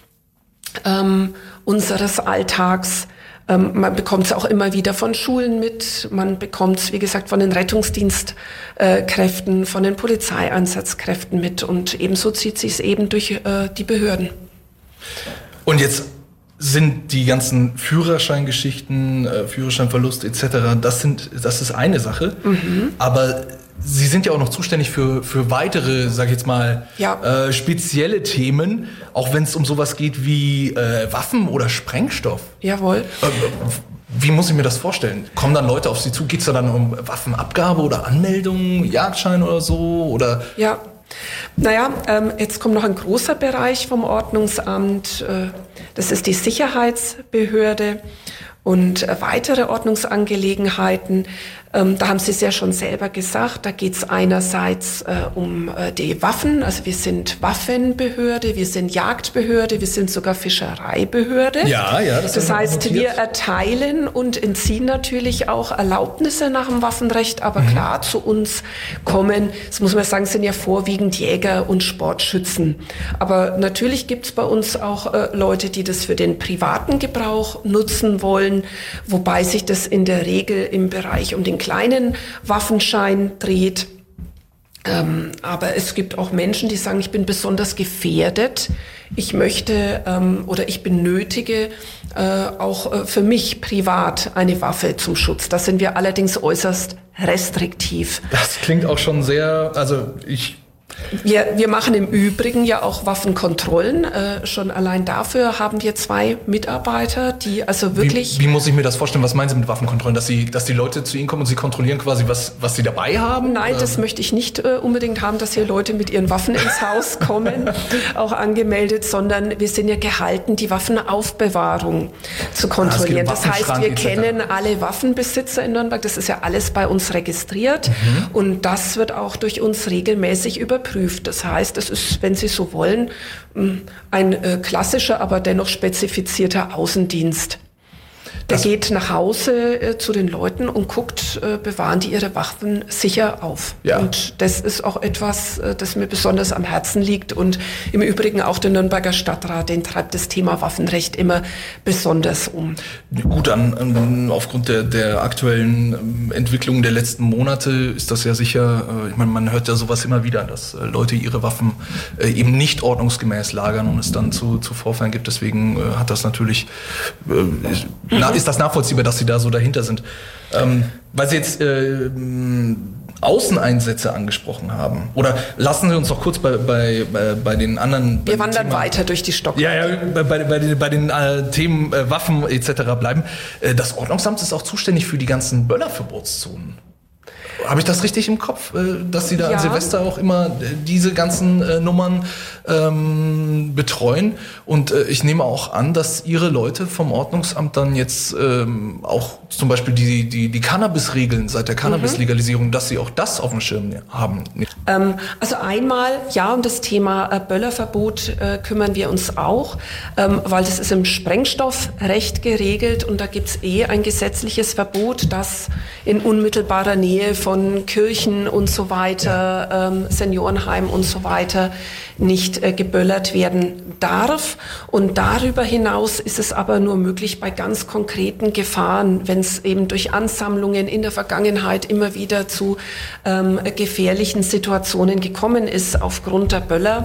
unseres Alltags. Man bekommt es auch immer wieder von Schulen mit, man bekommt es, wie gesagt, von den Rettungsdienstkräften, von den Polizeieinsatzkräften mit, und ebenso zieht sich es eben durch die Behörden. Und jetzt sind die ganzen Führerscheingeschichten, Führerscheinverlust etc., das ist eine Sache, aber Sie sind ja auch noch zuständig für weitere, sag ich jetzt mal, spezielle Themen, auch wenn es um sowas geht wie Waffen oder Sprengstoff. Jawohl. Wie muss ich mir das vorstellen? Kommen dann Leute auf Sie zu? Geht es da dann um Waffenabgabe oder Anmeldung, Jagdschein oder so? Oder? Ja. Naja, jetzt kommt noch ein großer Bereich vom Ordnungsamt. Das ist die Sicherheitsbehörde und weitere Ordnungsangelegenheiten. Da haben Sie es ja schon selber gesagt, da geht es einerseits um die Waffen, also wir sind Waffenbehörde, wir sind Jagdbehörde, wir sind sogar Fischereibehörde. Ja, das heißt, wir erteilen und entziehen natürlich auch Erlaubnisse nach dem Waffenrecht, aber klar, zu uns kommen, das muss man sagen, sind ja vorwiegend Jäger und Sportschützen. Aber natürlich gibt es bei uns auch Leute, die das für den privaten Gebrauch nutzen wollen, wobei sich das in der Regel im Bereich um den kleinen Waffenschein dreht. Aber es gibt auch Menschen, die sagen, ich bin besonders gefährdet. Ich möchte oder ich benötige auch für mich privat eine Waffe zum Schutz. Da sind wir allerdings äußerst restriktiv. Das klingt auch schon sehr, Wir machen im Übrigen ja auch Waffenkontrollen. Schon allein dafür haben wir 2 Mitarbeiter, die also wirklich... Wie muss ich mir das vorstellen? Was meinen Sie mit Waffenkontrollen? Dass die Leute zu Ihnen kommen und Sie kontrollieren quasi, was sie dabei haben? Nein, das möchte ich nicht unbedingt haben, dass hier Leute mit ihren Waffen ins Haus kommen, auch angemeldet, sondern wir sind ja gehalten, die Waffenaufbewahrung zu kontrollieren. Das heißt, wir kennen alle Waffenbesitzer in Nürnberg. Das ist ja alles bei uns registriert. Und das wird auch durch uns regelmäßig überprüft. Das heißt, es ist, wenn Sie so wollen, ein klassischer, aber dennoch spezifizierter Außendienst. Der geht nach Hause zu den Leuten und guckt, bewahren die ihre Waffen sicher auf. Ja. Und das ist auch etwas, das mir besonders am Herzen liegt. Und im Übrigen auch der Nürnberger Stadtrat, den treibt das Thema Waffenrecht immer besonders um. Gut, aufgrund der aktuellen Entwicklung der letzten Monate ist das ja sicher, ich meine, man hört ja sowas immer wieder, dass Leute ihre Waffen eben nicht ordnungsgemäß lagern und es dann zu Vorfällen gibt. Deswegen hat das natürlich... ist das nachvollziehbar, dass Sie da so dahinter sind? Weil Sie jetzt Außeneinsätze angesprochen haben. Oder lassen Sie uns doch kurz bei den anderen... Wir wandern weiter durch die Stockwerke. Ja, bei den Themen Waffen etc. bleiben. Das Ordnungsamt ist auch zuständig für die ganzen Böllerverbotszonen. Habe ich das richtig im Kopf, dass Sie da an Silvester auch immer diese ganzen Nummern betreuen? Und ich nehme auch an, dass Ihre Leute vom Ordnungsamt dann jetzt auch zum Beispiel die Cannabis-Regeln seit der Cannabis-Legalisierung, dass Sie auch das auf dem Schirm haben. Also einmal, um das Thema Böllerverbot kümmern wir uns auch, weil das ist im Sprengstoffrecht geregelt und da gibt es ein gesetzliches Verbot, dass in unmittelbarer Nähe von Kirchen und so weiter, Seniorenheim und so weiter nicht geböllert werden darf. Und darüber hinaus ist es aber nur möglich bei ganz konkreten Gefahren, wenn es eben durch Ansammlungen in der Vergangenheit immer wieder zu gefährlichen Situationen gekommen ist aufgrund der Böller,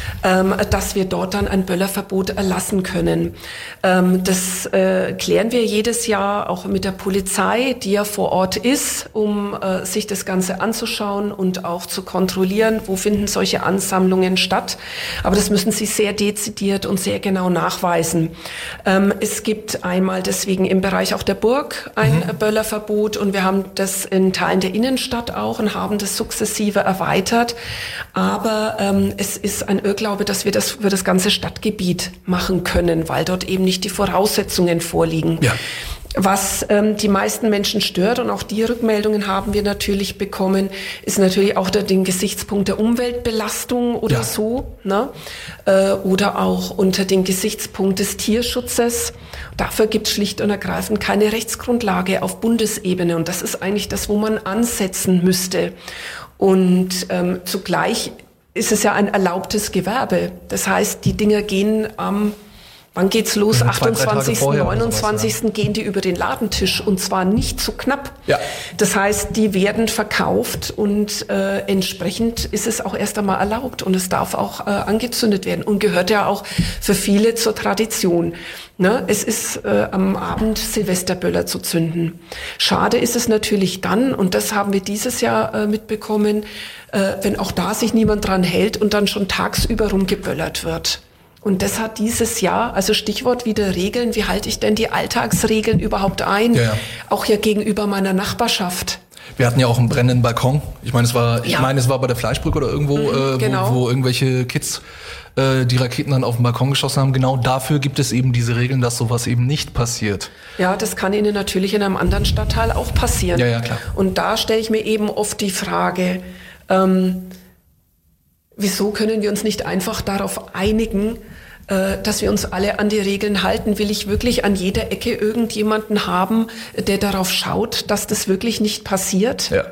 dass wir dort dann ein Böllerverbot erlassen können. Das klären wir jedes Jahr auch mit der Polizei, die ja vor Ort ist, um sich das Ganze anzuschauen und auch zu kontrollieren, wo finden solche Ansammlungen statt. Aber das müssen Sie sehr dezidiert und sehr genau nachweisen. Es gibt einmal deswegen im Bereich auch der Burg ein Böllerverbot und wir haben das in Teilen der Innenstadt auch und haben das sukzessive erweitert. Aber es ist ein Irrglaube, dass wir das für das ganze Stadtgebiet machen können, weil dort eben nicht die Voraussetzungen vorliegen. Ja. Was die meisten Menschen stört, und auch die Rückmeldungen haben wir natürlich bekommen, ist natürlich auch den Gesichtspunkt der Umweltbelastung oder so, ne? Oder auch unter den Gesichtspunkt des Tierschutzes. Dafür gibt es schlicht und ergreifend keine Rechtsgrundlage auf Bundesebene und das ist eigentlich das, wo man ansetzen müsste. Und zugleich ist es ja ein erlaubtes Gewerbe. Das heißt, die Dinger gehen wann geht's los? 28., 29. Gehen die über den Ladentisch und zwar nicht zu knapp. Ja. Das heißt, die werden verkauft und entsprechend ist es auch erst einmal erlaubt und es darf auch angezündet werden und gehört ja auch für viele zur Tradition. Ne? Es ist am Abend Silvesterböller zu zünden. Schade ist es natürlich dann, und das haben wir dieses Jahr mitbekommen, wenn auch da sich niemand dran hält und dann schon tagsüber rumgeböllert wird. Und das hat dieses Jahr, also Stichwort wieder Regeln, wie halte ich denn die Alltagsregeln überhaupt ein? Ja. Auch ja gegenüber meiner Nachbarschaft. Wir hatten ja auch einen brennenden Balkon. Ich meine, es war bei der Fleischbrücke oder irgendwo, genau. wo irgendwelche Kids die Raketen dann auf den Balkon geschossen haben. Genau dafür gibt es eben diese Regeln, dass sowas eben nicht passiert. Ja, das kann Ihnen natürlich in einem anderen Stadtteil auch passieren. Ja, klar. Und da stelle ich mir eben oft die Frage, wieso können wir uns nicht einfach darauf einigen, dass wir uns alle an die Regeln halten? Will ich wirklich an jeder Ecke irgendjemanden haben, der darauf schaut, dass das wirklich nicht passiert? Ja.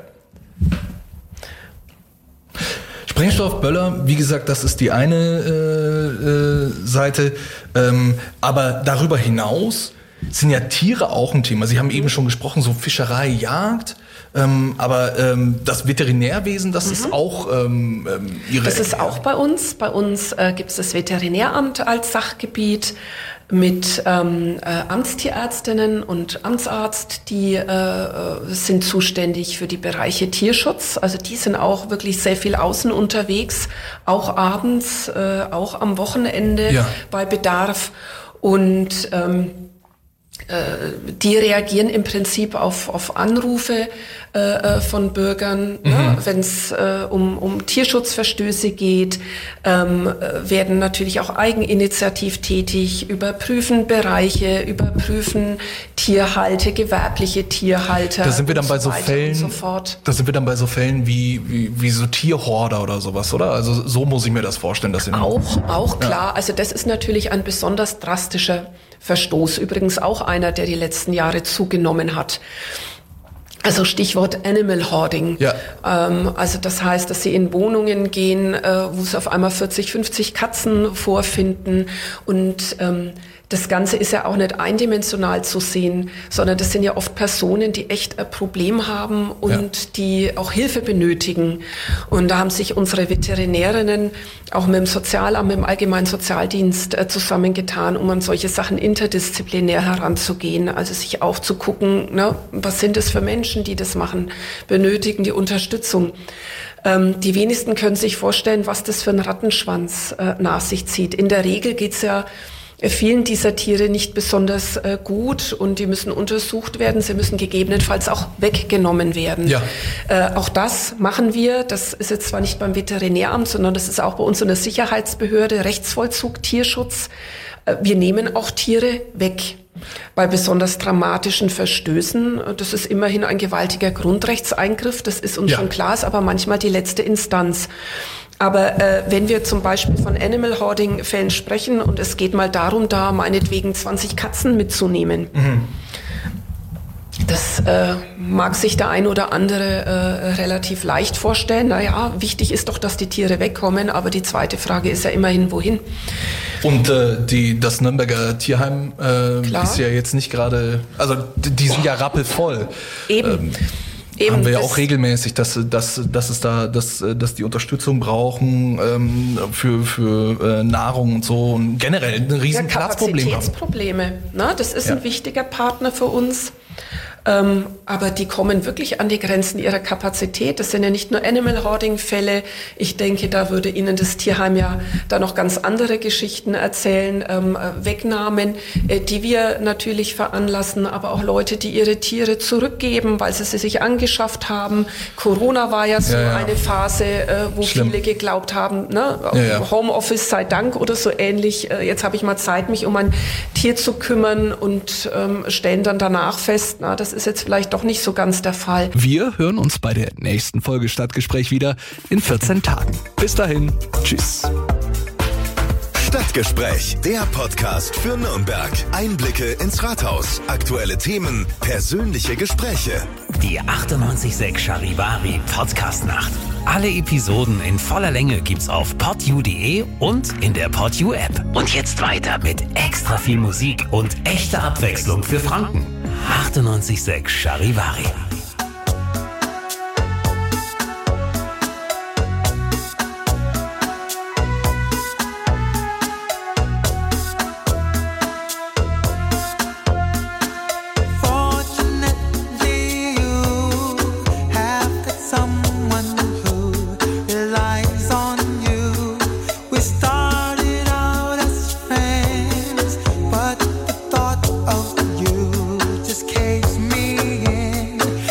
Sprengstoffböller, wie gesagt, das ist die eine Seite. Aber darüber hinaus sind ja Tiere auch ein Thema. Sie haben eben schon gesprochen, so Fischerei, Jagd. Aber das Veterinärwesen, das ist auch Ihre... Das ist auch bei uns. Bei uns gibt es das Veterinäramt als Sachgebiet mit Amtstierärztinnen und Amtsarzt, die sind zuständig für die Bereiche Tierschutz. Also die sind auch wirklich sehr viel außen unterwegs, auch abends, auch am Wochenende bei Bedarf. Und die reagieren im Prinzip auf Anrufe von Bürgern, wenn es um Tierschutzverstöße geht, werden natürlich auch eigeninitiativ tätig, überprüfen Bereiche, überprüfen Tierhalte, gewerbliche Tierhalter. Da sind wir dann bei so Fällen, so fort. Da sind wir dann bei so Fällen wie so Tierhorder oder sowas, oder? Also so muss ich mir das vorstellen, dass auch klar. Also das ist natürlich ein besonders drastischer Verstoß, übrigens auch einer, der die letzten Jahre zugenommen hat. Also Stichwort Animal Hoarding. Ja. Also das heißt, dass sie in Wohnungen gehen, wo sie auf einmal 40, 50 Katzen vorfinden und das Ganze ist ja auch nicht eindimensional zu sehen, sondern das sind ja oft Personen, die echt ein Problem haben und die auch Hilfe benötigen. Und da haben sich unsere Veterinärinnen auch mit dem Sozialamt, mit dem Allgemeinen Sozialdienst zusammengetan, um an solche Sachen interdisziplinär heranzugehen. Also sich auch zu gucken, was sind das für Menschen, die das machen, benötigen die Unterstützung. Die wenigsten können sich vorstellen, was das für ein Rattenschwanz nach sich zieht. In der Regel geht's ja vielen dieser Tiere nicht besonders gut und die müssen untersucht werden. Sie müssen gegebenenfalls auch weggenommen werden. Ja. Auch das machen wir. Das ist jetzt zwar nicht beim Veterinäramt, sondern das ist auch bei uns in der Sicherheitsbehörde, Rechtsvollzug, Tierschutz. Wir nehmen auch Tiere weg. Bei besonders dramatischen Verstößen, das ist immerhin ein gewaltiger Grundrechtseingriff, das ist uns schon klar, ist aber manchmal die letzte Instanz. Aber wenn wir zum Beispiel von Animal Hoarding Fällen sprechen und es geht mal darum, da meinetwegen 20 Katzen mitzunehmen, das mag sich der ein oder andere relativ leicht vorstellen. Naja, wichtig ist doch, dass die Tiere wegkommen, aber die zweite Frage ist ja immerhin, wohin? Und das Nürnberger Tierheim ist ja jetzt nicht gerade, also die sind ja rappelvoll. Eben. Haben wir ja auch regelmäßig, dass die Unterstützung brauchen für Nahrung und so und generell ein riesen Platzproblem haben. Kapazitätsprobleme, das ist ein wichtiger Partner für uns. Aber die kommen wirklich an die Grenzen ihrer Kapazität. Das sind ja nicht nur Animal Hoarding Fälle. Ich denke, da würde Ihnen das Tierheim ja da noch ganz andere Geschichten erzählen. Wegnahmen, die wir natürlich veranlassen, aber auch Leute, die ihre Tiere zurückgeben, weil sie sich angeschafft haben. Corona war ja so eine Phase, wo viele geglaubt haben, Homeoffice sei Dank oder so ähnlich. Jetzt habe ich mal Zeit, mich um ein Tier zu kümmern und stellen dann danach fest, das ist jetzt vielleicht doch nicht so ganz der Fall. Wir hören uns bei der nächsten Folge Stadtgespräch wieder in 14 Tagen. Bis dahin, tschüss. Stadtgespräch, der Podcast für Nürnberg. Einblicke ins Rathaus, aktuelle Themen, persönliche Gespräche. Die 98.6 Charivari Podcast-Nacht. Alle Episoden in voller Länge gibt's auf podu.de und in der Podu App. Und jetzt weiter mit extra viel Musik und echter Abwechslung für Franken. 98.6 Charivari. But the thought of you just caves me in.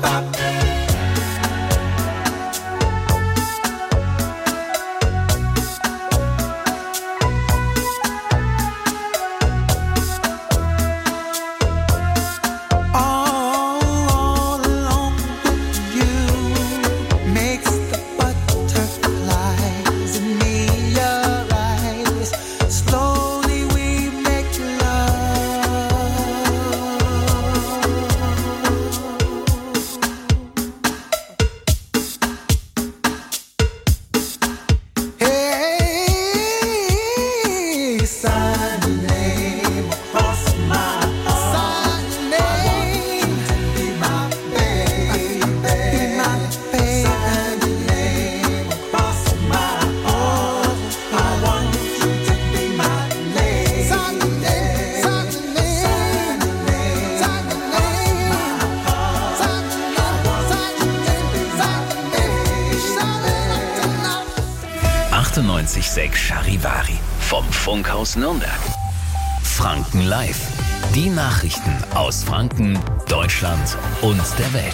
Charivari vom Funkhaus Nürnberg. Franken Live. Die Nachrichten aus Franken, Deutschland und der Welt.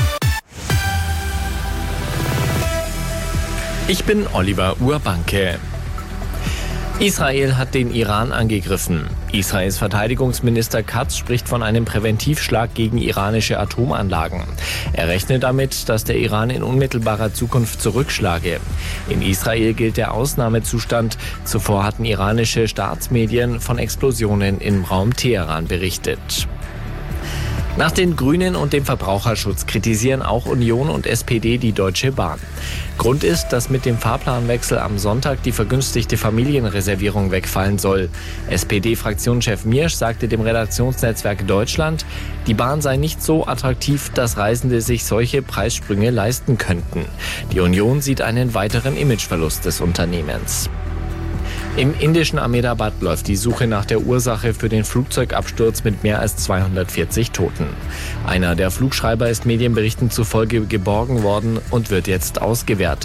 Ich bin Oliver Urbanke. Israel hat den Iran angegriffen. Israels Verteidigungsminister Katz spricht von einem Präventivschlag gegen iranische Atomanlagen. Er rechnet damit, dass der Iran in unmittelbarer Zukunft zurückschlage. In Israel gilt der Ausnahmezustand. Zuvor hatten iranische Staatsmedien von Explosionen im Raum Teheran berichtet. Nach den Grünen und dem Verbraucherschutz kritisieren auch Union und SPD die Deutsche Bahn. Grund ist, dass mit dem Fahrplanwechsel am Sonntag die vergünstigte Familienreservierung wegfallen soll. SPD-Fraktionschef Miersch sagte dem Redaktionsnetzwerk Deutschland, die Bahn sei nicht so attraktiv, dass Reisende sich solche Preissprünge leisten könnten. Die Union sieht einen weiteren Imageverlust des Unternehmens. Im indischen Ahmedabad läuft die Suche nach der Ursache für den Flugzeugabsturz mit mehr als 240 Toten. Einer der Flugschreiber ist Medienberichten zufolge geborgen worden und wird jetzt ausgewertet.